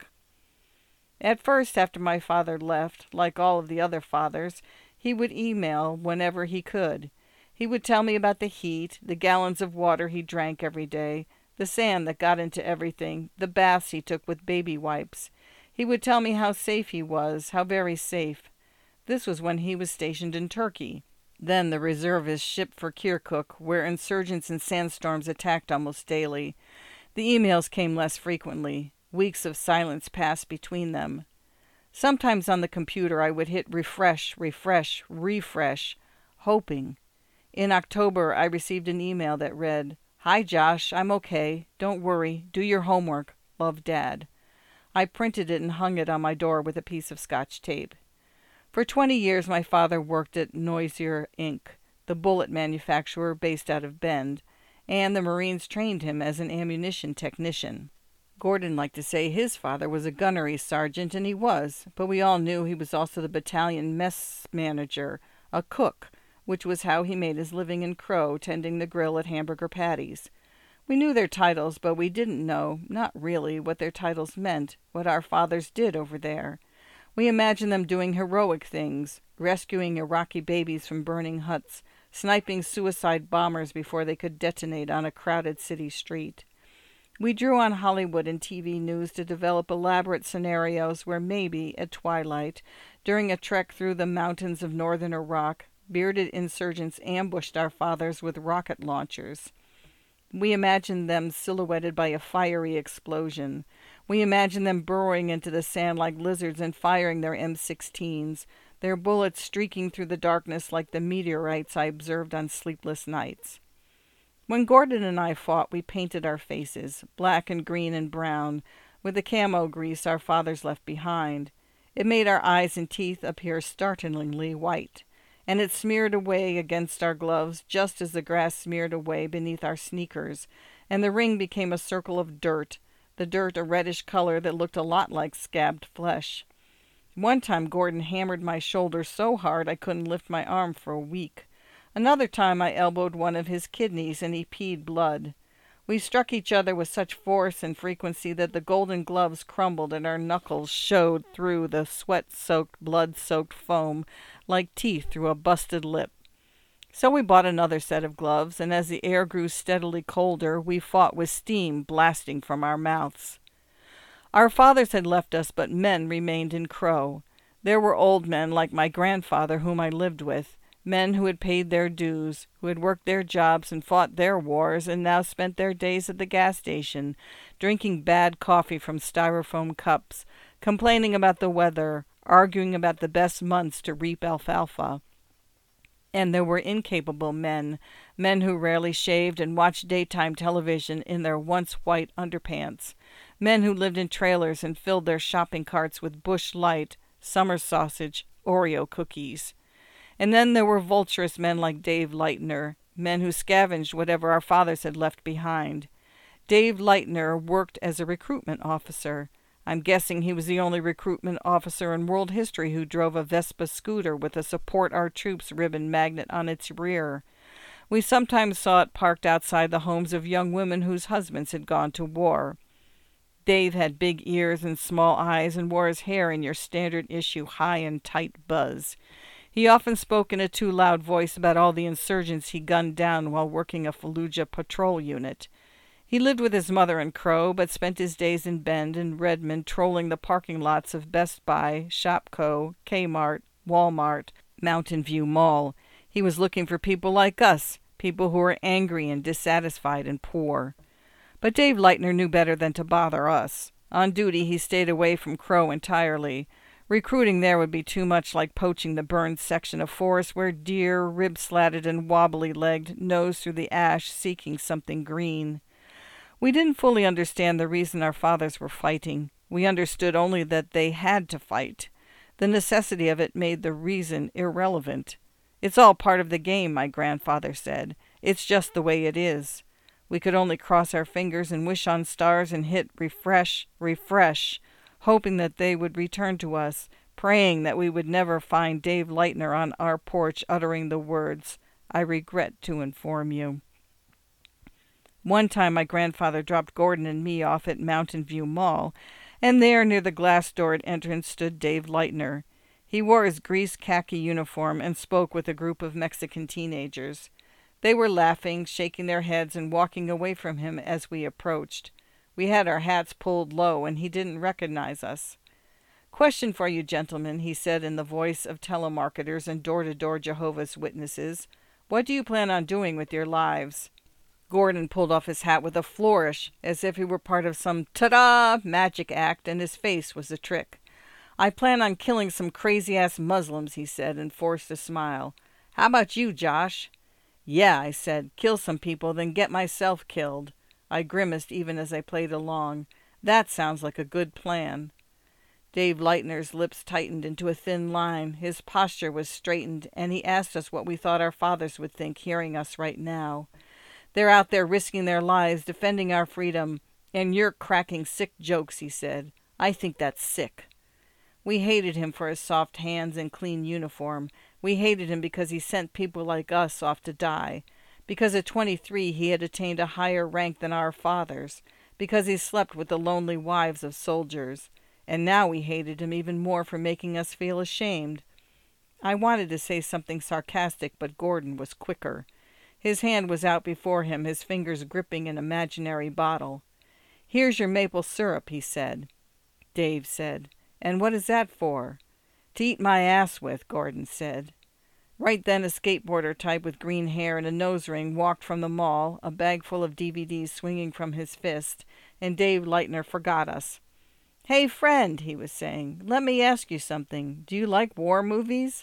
[SPEAKER 1] At first, after my father left, like all of the other fathers, he would email whenever he could. He would tell me about the heat, the gallons of water he drank every day, the sand that got into everything, the baths he took with baby wipes. He would tell me how safe he was, how very safe. This was when he was stationed in Turkey. Then the reservist shipped for Kirkuk, where insurgents and sandstorms attacked almost daily. The emails came less frequently. Weeks of silence passed between them. Sometimes on the computer I would hit refresh, refresh, refresh, hoping. In October I received an email that read, "Hi Josh, I'm okay. Don't worry. Do your homework. Love, Dad." I printed it and hung it on my door with a piece of Scotch tape. For twenty years my father worked at Noisier Incorporated, the bullet manufacturer based out of Bend, and the Marines trained him as an ammunition technician. Gordon liked to say his father was a gunnery sergeant, and he was, but we all knew he was also the battalion mess manager, a cook, which was how he made his living in Crow, tending the grill at Hamburger Patties. We knew their titles, but we didn't know, not really, what their titles meant, what our fathers did over there. We imagined them doing heroic things, rescuing Iraqi babies from burning huts, sniping suicide bombers before they could detonate on a crowded city street. We drew on Hollywood and T V news to develop elaborate scenarios where maybe, at twilight, during a trek through the mountains of northern Iraq, bearded insurgents ambushed our fathers with rocket launchers. We imagined them silhouetted by a fiery explosion. We imagined them burrowing into the sand like lizards and firing their M sixteens, their bullets streaking through the darkness like the meteorites I observed on sleepless nights. When Gordon and I fought, we painted our faces, black and green and brown, with the camo grease our fathers left behind. It made our eyes and teeth appear startlingly white, and it smeared away against our gloves just as the grass smeared away beneath our sneakers, and the ring became a circle of dirt, the dirt a reddish color that looked a lot like scabbed flesh. One time Gordon hammered my shoulder so hard I couldn't lift my arm for a week. Another time I elbowed one of his kidneys and he peed blood. We struck each other with such force and frequency that the golden gloves crumbled and our knuckles showed through the sweat-soaked, blood-soaked foam like teeth through a busted lip. So we bought another set of gloves, and as the air grew steadily colder, we fought with steam blasting from our mouths. Our fathers had left us, but men remained in Crow. There were old men like my grandfather whom I lived with, men who had paid their dues, who had worked their jobs and fought their wars and now spent their days at the gas station, drinking bad coffee from styrofoam cups, complaining about the weather, arguing about the best months to reap alfalfa. And there were incapable men, men who rarely shaved and watched daytime television in their once white underpants, men who lived in trailers and filled their shopping carts with Bush Light, summer sausage, Oreo cookies. And then there were vulturous men like Dave Lightner, men who scavenged whatever our fathers had left behind. Dave Lightner worked as a recruitment officer. I'm guessing he was the only recruitment officer in world history who drove a Vespa scooter with a Support Our Troops ribbon magnet on its rear. We sometimes saw it parked outside the homes of young women whose husbands had gone to war. Dave had big ears and small eyes and wore his hair in your standard issue high and tight buzz. He often spoke in a too loud voice about all the insurgents he gunned down while working a Fallujah patrol unit. He lived with his mother in Crow, but spent his days in Bend and Redmond trolling the parking lots of Best Buy, Shopko, Kmart, Walmart, Mountain View Mall. He was looking for people like us, people who were angry and dissatisfied and poor. But Dave Lightner knew better than to bother us. On duty he stayed away from Crow entirely. Recruiting there would be too much like poaching the burned section of forest where deer, rib-slatted and wobbly-legged, nosed through the ash seeking something green. We didn't fully understand the reason our fathers were fighting. We understood only that they had to fight. The necessity of it made the reason irrelevant. It's all part of the game, my grandfather said. It's just the way it is. We could only cross our fingers and wish on stars and hit refresh, refresh, hoping that they would return to us, praying that we would never find Dave Lightner on our porch uttering the words, "I regret to inform you." One time my grandfather dropped Gordon and me off at Mountain View Mall, and there near the glass-doored entrance stood Dave Lightner. He wore his greased khaki uniform and spoke with a group of Mexican teenagers. They were laughing, shaking their heads, and walking away from him as we approached. We had our hats pulled low, and he didn't recognize us. "Question for you, gentlemen," he said in the voice of telemarketers and door-to-door Jehovah's Witnesses. "What do you plan on doing with your lives?" Gordon pulled off his hat with a flourish, as if he were part of some ta-da magic act, and his face was a trick. "I plan on killing some crazy-ass Muslims," he said, and forced a smile. "How about you, Josh?" "Yeah," I said, "kill some people, then get myself killed." I grimaced even as I played along. "That sounds like a good plan." Dave Lightner's lips tightened into a thin line. His posture was straightened, and he asked us what we thought our fathers would think hearing us right now. "They're out there risking their lives, defending our freedom, and you're cracking sick jokes," he said. "I think that's sick." We hated him for his soft hands and clean uniform. We hated him because he sent people like us off to die. Because at twenty-three he had attained a higher rank than our fathers. Because he slept with the lonely wives of soldiers. And now we hated him even more for making us feel ashamed. I wanted to say something sarcastic, but Gordon was quicker. His hand was out before him, his fingers gripping an imaginary bottle. "Here's your maple syrup," he said. Dave said, "And what is that for?" "To eat my ass with," Gordon said. Right then a skateboarder type with green hair and a nose ring walked from the mall, a bag full of D V Ds swinging from his fist, and Dave Lightner forgot us. "Hey, friend," he was saying, "let me ask you something. Do you like war movies?"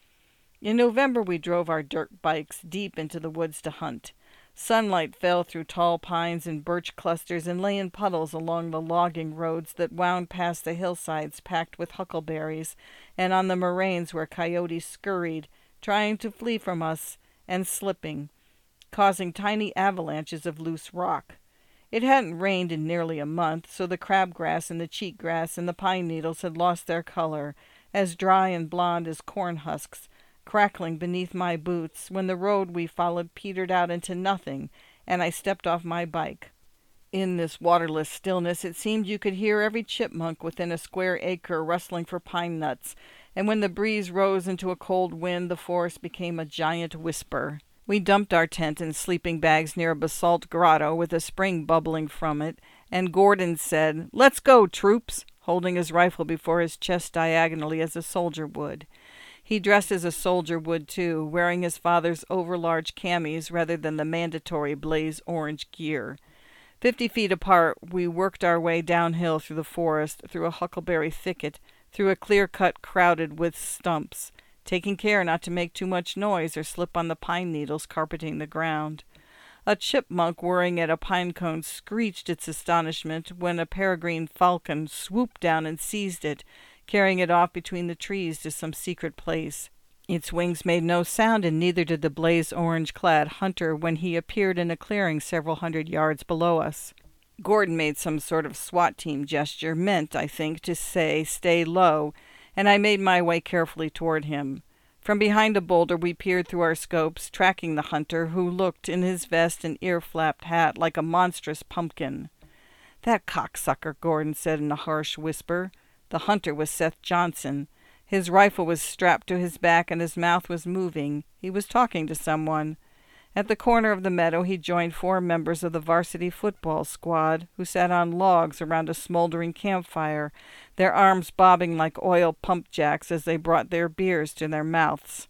[SPEAKER 1] In November we drove our dirt bikes deep into the woods to hunt. Sunlight fell through tall pines and birch clusters and lay in puddles along the logging roads that wound past the hillsides packed with huckleberries, and on the moraines where coyotes scurried, trying to flee from us and slipping, causing tiny avalanches of loose rock. It hadn't rained in nearly a month, so the crabgrass and the cheatgrass and the pine needles had lost their color, as dry and blond as corn husks, crackling beneath my boots when the road we followed petered out into nothing, and I stepped off my bike. In this waterless stillness it seemed you could hear every chipmunk within a square acre rustling for pine nuts, and when the breeze rose into a cold wind the forest became a giant whisper. We dumped our tent and sleeping bags near a basalt grotto with a spring bubbling from it, and Gordon said, "Let's go, troops," holding his rifle before his chest diagonally as a soldier would. He dressed as a soldier would, too, wearing his father's overlarge camis rather than the mandatory blaze orange gear. Fifty feet apart, we worked our way downhill through the forest, through a huckleberry thicket, through a clear cut crowded with stumps, taking care not to make too much noise or slip on the pine needles carpeting the ground. A chipmunk whirring at a pine cone screeched its astonishment when a peregrine falcon swooped down and seized it, carrying it off between the trees to some secret place. Its wings made no sound, and neither did the blaze-orange-clad hunter when he appeared in a clearing several hundred yards below us. Gordon made some sort of SWAT team gesture, meant, I think, to say, "Stay low," and I made my way carefully toward him. From behind a boulder we peered through our scopes, tracking the hunter, who looked, in his vest and ear-flapped hat, like a monstrous pumpkin. "That cocksucker," Gordon said in a harsh whisper. The hunter was Seth Johnson. His rifle was strapped to his back and his mouth was moving. He was talking to someone. At the corner of the meadow he joined four members of the varsity football squad, who sat on logs around a smoldering campfire, their arms bobbing like oil pump jacks as they brought their beers to their mouths.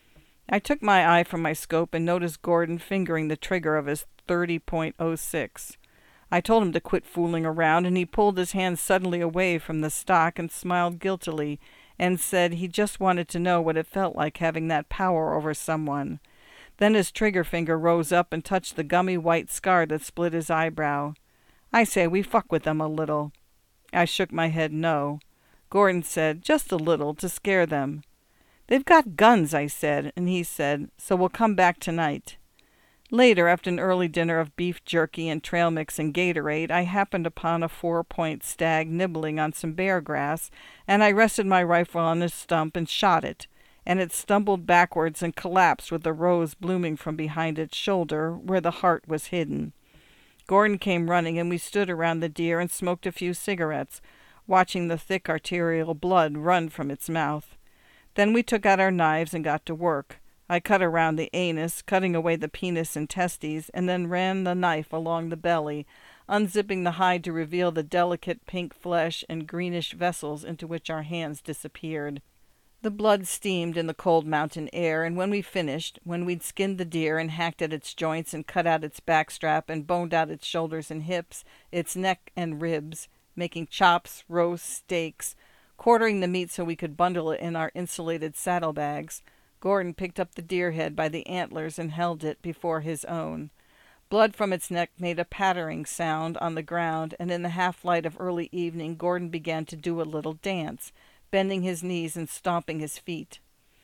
[SPEAKER 1] I took my eye from my scope and noticed Gordon fingering the trigger of his thirty point oh six. I told him to quit fooling around, and he pulled his hand suddenly away from the stock and smiled guiltily, and said he just wanted to know what it felt like having that power over someone. Then his trigger finger rose up and touched the gummy white scar that split his eyebrow. "I say, we fuck with them a little." I shook my head no. Gordon said, "Just a little, to scare them." "They've got guns," I said, and he said, "So we'll come back tonight." Later, after an early dinner of beef jerky and trail mix and Gatorade, I happened upon a four-point stag nibbling on some bear grass, and I rested my rifle on a stump and shot it, and it stumbled backwards and collapsed with a rose blooming from behind its shoulder, where the heart was hidden. Gordon came running, and we stood around the deer and smoked a few cigarettes, watching the thick arterial blood run from its mouth. Then we took out our knives and got to work. I cut around the anus, cutting away the penis and testes, and then ran the knife along the belly, unzipping the hide to reveal the delicate pink flesh and greenish vessels into which our hands disappeared. The blood steamed in the cold mountain air, and when we finished, when we'd skinned the deer and hacked at its joints and cut out its backstrap and boned out its shoulders and hips, its neck and ribs, making chops, roasts, steaks, quartering the meat so we could bundle it in our insulated saddlebags, Gordon picked up the deer head by the antlers and held it before his own. Blood from its neck made a pattering sound on the ground, and in the half-light of early evening Gordon began to do a little dance, bending his knees and stomping his feet.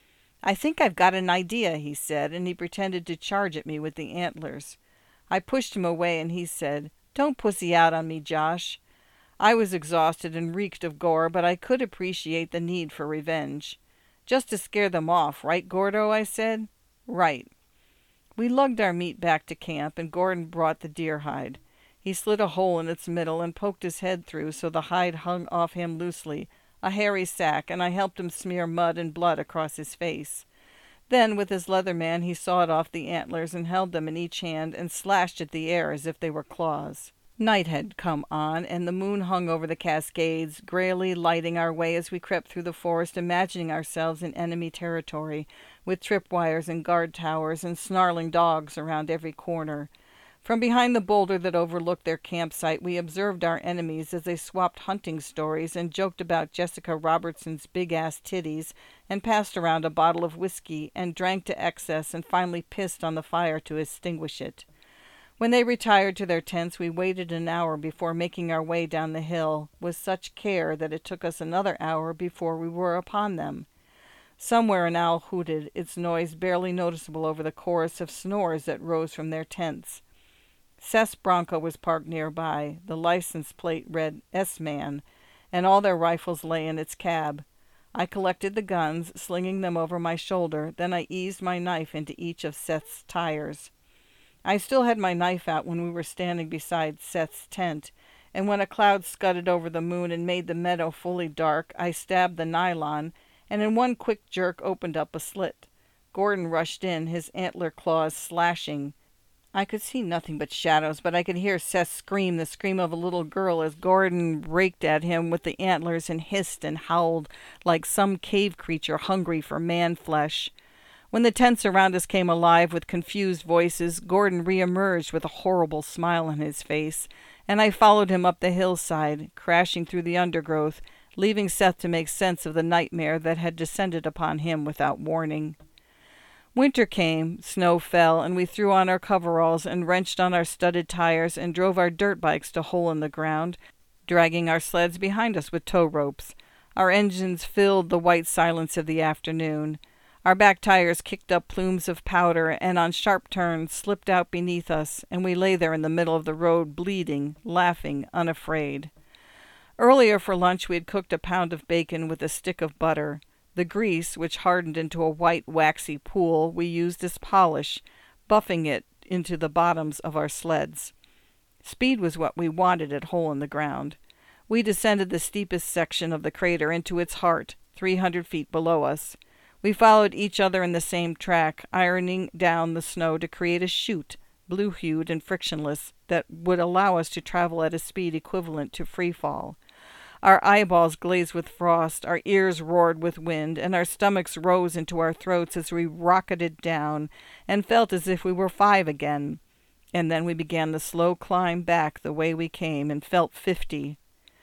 [SPEAKER 1] "I think I've got an idea," he said, and he pretended to charge at me with the antlers. I pushed him away, and he said, "Don't pussy out on me, Josh." I was exhausted and reeked of gore, but I could appreciate the need for revenge. "Just to scare them off, right, Gordo?" I said. "Right." We lugged our meat back to camp, and Gordon brought the deer hide. He slit a hole in its middle and poked his head through so the hide hung off him loosely, a hairy sack, and I helped him smear mud and blood across his face. Then, with his leather man, he sawed off the antlers and held them in each hand and slashed at the air as if they were claws. Night had come on, and the moon hung over the Cascades, grayly lighting our way as we crept through the forest, imagining ourselves in enemy territory, with tripwires and guard towers and snarling dogs around every corner. From behind the boulder that overlooked their campsite, we observed our enemies as they swapped hunting stories and joked about Jessica Robertson's big-ass titties and passed around a bottle of whiskey and drank to excess and finally pissed on the fire to extinguish it. When they retired to their tents, we waited an hour before making our way down the hill, with such care that it took us another hour before we were upon them. Somewhere an owl hooted, its noise barely noticeable over the chorus of snores that rose from their tents. Seth's Bronco was parked nearby. The license plate read S-Man, and all their rifles lay in its cab. I collected the guns, slinging them over my shoulder, then I eased my knife into each of Seth's tires. I still had my knife out when we were standing beside Seth's tent, and when a cloud scudded over the moon and made the meadow fully dark, I stabbed the nylon, and in one quick jerk opened up a slit. Gordon rushed in, his antler claws slashing. I could see nothing but shadows, but I could hear Seth scream, the scream of a little girl, as Gordon raked at him with the antlers and hissed and howled like some cave creature hungry for man flesh. When the tents around us came alive with confused voices, Gordon reemerged with a horrible smile on his face, and I followed him up the hillside, crashing through the undergrowth, leaving Seth to make sense of the nightmare that had descended upon him without warning. Winter came, snow fell, and we threw on our coveralls and wrenched on our studded tires and drove our dirt bikes to Hole in the Ground, dragging our sleds behind us with tow ropes. Our engines filled the white silence of the afternoon. Our back tires kicked up plumes of powder and on sharp turns slipped out beneath us, and we lay there in the middle of the road bleeding, laughing, unafraid. Earlier for lunch we had cooked a pound of bacon with a stick of butter. The grease, which hardened into a white, waxy pool, we used as polish, buffing it into the bottoms of our sleds. Speed was what we wanted at Hole in the Ground. We descended the steepest section of the crater into its heart, three hundred feet below us. We followed each other in the same track, ironing down the snow to create a chute, blue-hued and frictionless, that would allow us to travel at a speed equivalent to free fall. Our eyeballs glazed with frost, our ears roared with wind, and our stomachs rose into our throats as we rocketed down and felt as if we were five again. And then we began the slow climb back the way we came and felt fifty.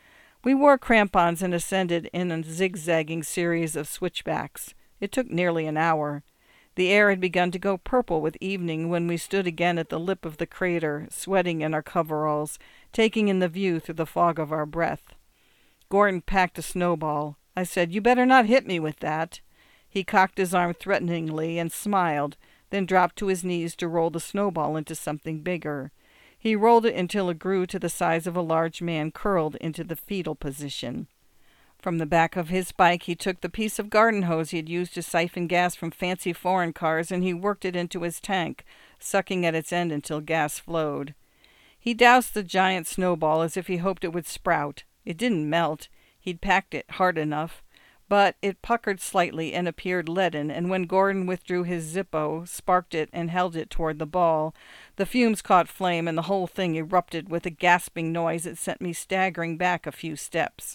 [SPEAKER 1] We wore crampons and ascended in a zigzagging series of switchbacks. It took nearly an hour. The air had begun to go purple with evening when we stood again at the lip of the crater, sweating in our coveralls, taking in the view through the fog of our breath. Gordon packed a snowball. I said, "You better not hit me with that." He cocked his arm threateningly and smiled, then dropped to his knees to roll the snowball into something bigger. He rolled it until it grew to the size of a large man curled into the fetal position. From the back of his bike he took the piece of garden hose he had used to siphon gas from fancy foreign cars, and he worked it into his tank, sucking at its end until gas flowed. He doused the giant snowball as if he hoped it would sprout. It didn't melt. He'd packed it hard enough. But it puckered slightly and appeared leaden, and when Gordon withdrew his Zippo, sparked it, and held it toward the ball, the fumes caught flame, and the whole thing erupted with a gasping noise that sent me staggering back a few steps.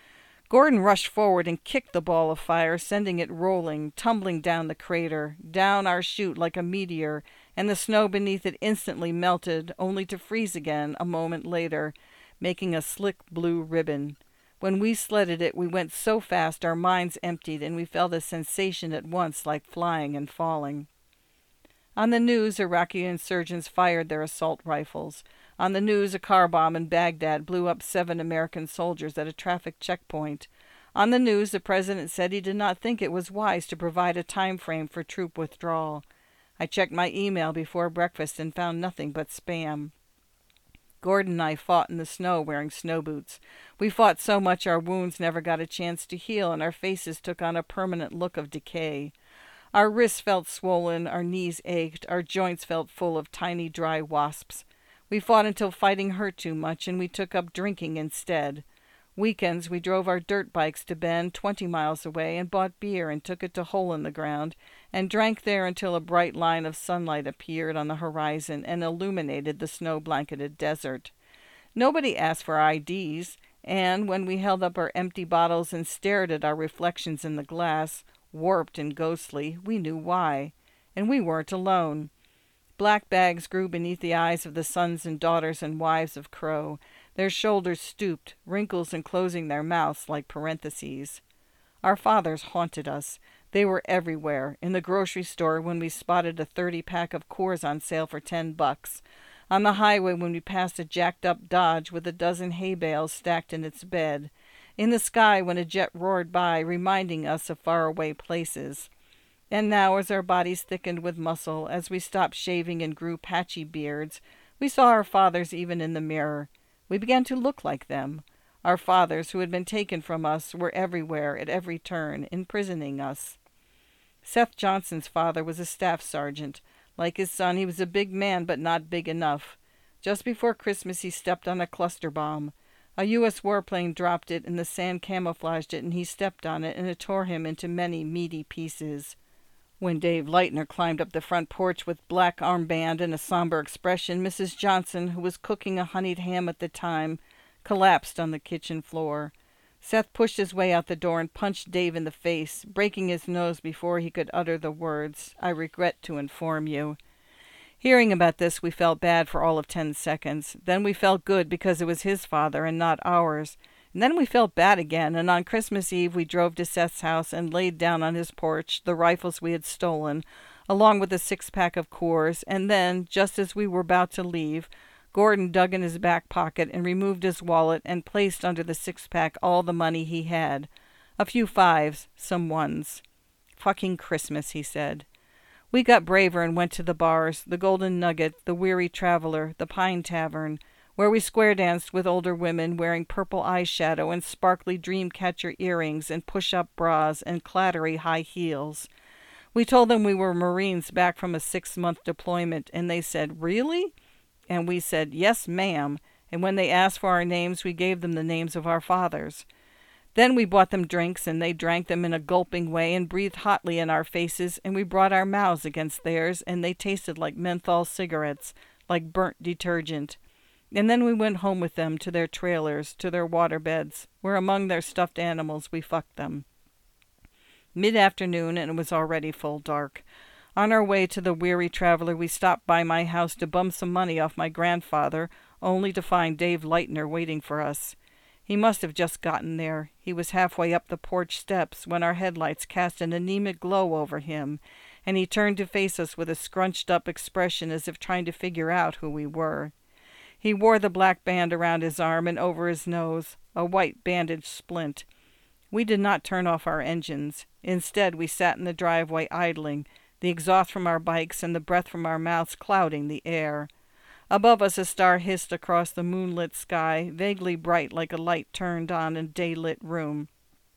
[SPEAKER 1] Gordon rushed forward and kicked the ball of fire, sending it rolling, tumbling down the crater, down our chute like a meteor, and the snow beneath it instantly melted, only to freeze again a moment later, making a slick blue ribbon. When we sledded it, we went so fast our minds emptied, and we felt a sensation at once like flying and falling. On the news, Iraqi insurgents fired their assault rifles. On the news, a car bomb in Baghdad blew up seven American soldiers at a traffic checkpoint. On the news, the president said he did not think it was wise to provide a time frame for troop withdrawal. I checked my email before breakfast and found nothing but spam. Gordon and I fought in the snow wearing snow boots. We fought so much our wounds never got a chance to heal, and our faces took on a permanent look of decay. Our wrists felt swollen, our knees ached, our joints felt full of tiny dry wasps. We fought until fighting hurt too much, and we took up drinking instead. Weekends we drove our dirt bikes to Bend, twenty miles away, and bought beer and took it to Hole in the Ground, and drank there until a bright line of sunlight appeared on the horizon and illuminated the snow-blanketed desert. Nobody asked for I Ds, and when we held up our empty bottles and stared at our reflections in the glass, warped and ghostly, we knew why. And we weren't alone. Black bags grew beneath the eyes of the sons and daughters and wives of Crow. Their shoulders stooped, wrinkles enclosing their mouths like parentheses. Our fathers haunted us. They were everywhere, in the grocery store when we spotted a thirty-pack of Coors on sale for ten bucks, on the highway when we passed a jacked-up Dodge with a dozen hay bales stacked in its bed, in the sky when a jet roared by, reminding us of faraway places. And now, as our bodies thickened with muscle, as we stopped shaving and grew patchy beards, we saw our fathers even in the mirror. We began to look like them. Our fathers, who had been taken from us, were everywhere, at every turn, imprisoning us. Seth Johnson's father was a staff sergeant. Like his son, he was a big man, but not big enough. Just before Christmas, he stepped on a cluster bomb. A U S warplane dropped it, and the sand camouflaged it, and he stepped on it, and it tore him into many meaty pieces. When Dave Leitner climbed up the front porch with black armband and a somber expression, Missus Johnson, who was cooking a honeyed ham at the time, collapsed on the kitchen floor. Seth pushed his way out the door and punched Dave in the face, breaking his nose before he could utter the words, "I regret to inform you." Hearing about this, we felt bad for all of ten seconds. Then we felt good because it was his father and not ours. And then we felt bad again, and on Christmas Eve we drove to Seth's house and laid down on his porch the rifles we had stolen, along with a six-pack of Coors, and then, just as we were about to leave, Gordon dug in his back pocket and removed his wallet and placed under the six-pack all the money he had. A few fives, some ones. "Fucking Christmas," he said. We got braver and went to the bars, the Golden Nugget, the Weary Traveler, the Pine Tavern, where we square-danced with older women wearing purple eyeshadow and sparkly dream-catcher earrings and push-up bras and clattery high heels. We told them we were Marines back from a six-month deployment, and they said, "Really?" And we said, "Yes, ma'am," and when they asked for our names, we gave them the names of our fathers. Then we bought them drinks, and they drank them in a gulping way and breathed hotly in our faces, and we brought our mouths against theirs, and they tasted like menthol cigarettes, like burnt detergent. And then we went home with them to their trailers, to their waterbeds, where among their stuffed animals we fucked them. Mid-afternoon, and it was already full dark. On our way to the Weary Traveler, we stopped by my house to bum some money off my grandfather, only to find Dave Leitner waiting for us. He must have just gotten there. He was halfway up the porch steps when our headlights cast an anemic glow over him, and he turned to face us with a scrunched-up expression as if trying to figure out who we were. He wore the black band around his arm and over his nose, a white bandaged splint. We did not turn off our engines. Instead, we sat in the driveway idling, the exhaust from our bikes and the breath from our mouths clouding the air. Above us a star hissed across the moonlit sky, vaguely bright like a light turned on in a day-lit room.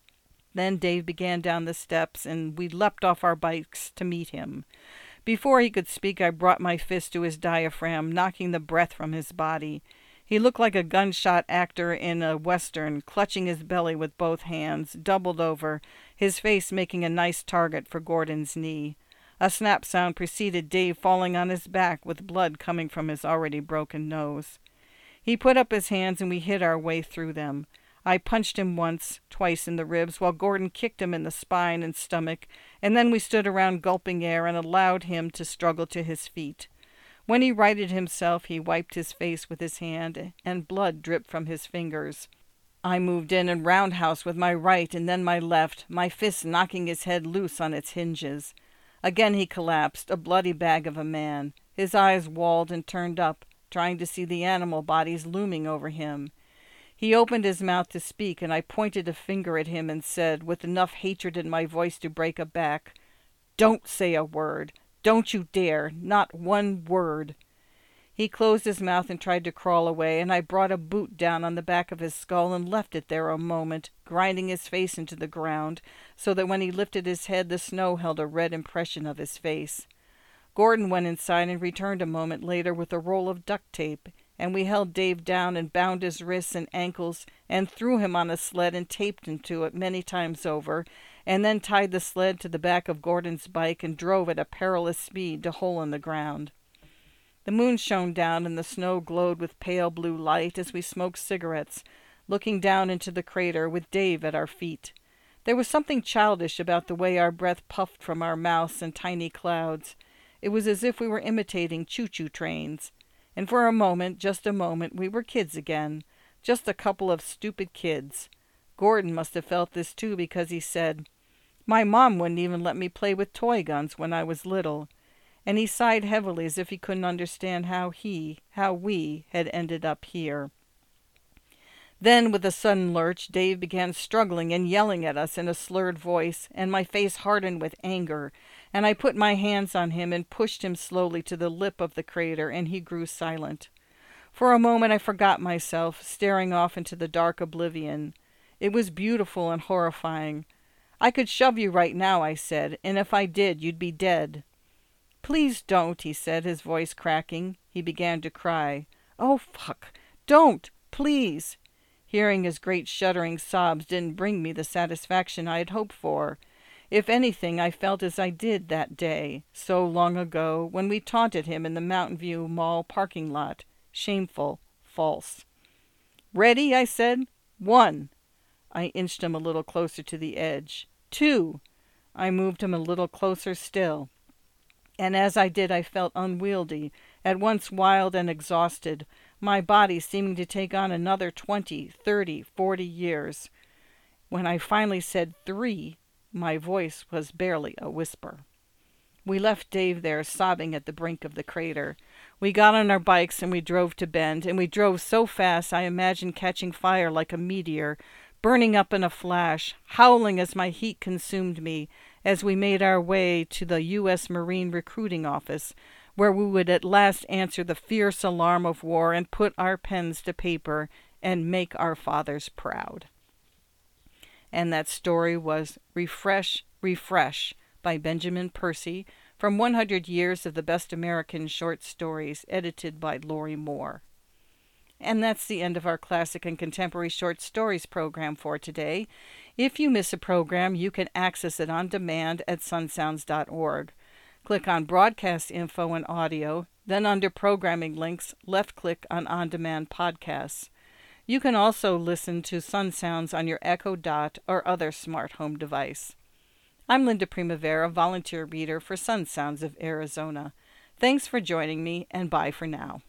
[SPEAKER 1] Then Dave began down the steps, and we leapt off our bikes to meet him. Before he could speak, I brought my fist to his diaphragm, knocking the breath from his body. He looked like a gunshot actor in a western, clutching his belly with both hands, doubled over, his face making a nice target for Gordon's knee. A snap sound preceded Dave falling on his back with blood coming from his already broken nose. He put up his hands and we hit our way through them. I punched him once, twice in the ribs, while Gordon kicked him in the spine and stomach, and then we stood around gulping air and allowed him to struggle to his feet. When he righted himself, he wiped his face with his hand, and blood dripped from his fingers. I moved in and roundhouse with my right and then my left, my fist knocking his head loose on its hinges. Again he collapsed, a bloody bag of a man, his eyes walled and turned up, trying to see the animal bodies looming over him. He opened his mouth to speak, and I pointed a finger at him and said, with enough hatred in my voice to break a back, "Don't say a word. Don't you dare. Not one word." He closed his mouth and tried to crawl away, and I brought a boot down on the back of his skull and left it there a moment, grinding his face into the ground, so that when he lifted his head the snow held a red impression of his face. Gordon went inside and returned a moment later with a roll of duct tape, and we held Dave down and bound his wrists and ankles and threw him on a sled and taped him to it many times over, and then tied the sled to the back of Gordon's bike and drove at a perilous speed to Hole in the Ground. The moon shone down and the snow glowed with pale blue light as we smoked cigarettes, looking down into the crater with Dave at our feet. There was something childish about the way our breath puffed from our mouths in tiny clouds. It was as if we were imitating choo-choo trains. And for a moment, just a moment, we were kids again. Just a couple of stupid kids. Gordon must have felt this too, because he said, "My mom wouldn't even let me play with toy guns when I was little." And he sighed heavily as if he couldn't understand how he, how we, had ended up here. Then, with a sudden lurch, Dave began struggling and yelling at us in a slurred voice, and my face hardened with anger, and I put my hands on him and pushed him slowly to the lip of the crater, and he grew silent. For a moment I forgot myself, staring off into the dark oblivion. It was beautiful and horrifying. "I could shove you right now," I said, "and if I did, you'd be dead." "Please don't," he said, his voice cracking. He began to cry. "Oh, fuck! Don't! Please!" Hearing his great shuddering sobs didn't bring me the satisfaction I had hoped for. If anything, I felt as I did that day, so long ago, when we taunted him in the Mountain View Mall parking lot. Shameful. False. "Ready?" I said. "One." I inched him a little closer to the edge. "Two." I moved him a little closer still. And as I did, I felt unwieldy, at once wild and exhausted, my body seeming to take on another twenty, thirty, forty years. When I finally said three, my voice was barely a whisper. We left Dave there, sobbing at the brink of the crater. We got on our bikes and we drove to Bend, and we drove so fast I imagined catching fire like a meteor, burning up in a flash, howling as my heat consumed me, as we made our way to the U S Marine Recruiting Office, where we would at last answer the fierce alarm of war and put our pens to paper and make our fathers proud. And that story was Refresh, Refresh by Benjamin Percy, from one hundred years of the Best American Short Stories, edited by Lori Moore. And that's the end of our Classic and Contemporary Short Stories program for today. If you miss a program, you can access it on demand at sunsounds dot org. Click on Broadcast Info and Audio, then under Programming Links, left-click on On-Demand Podcasts. You can also listen to Sun Sounds on your Echo Dot or other smart home device. I'm Linda Primavera, volunteer reader for Sun Sounds of Arizona. Thanks for joining me, and bye for now.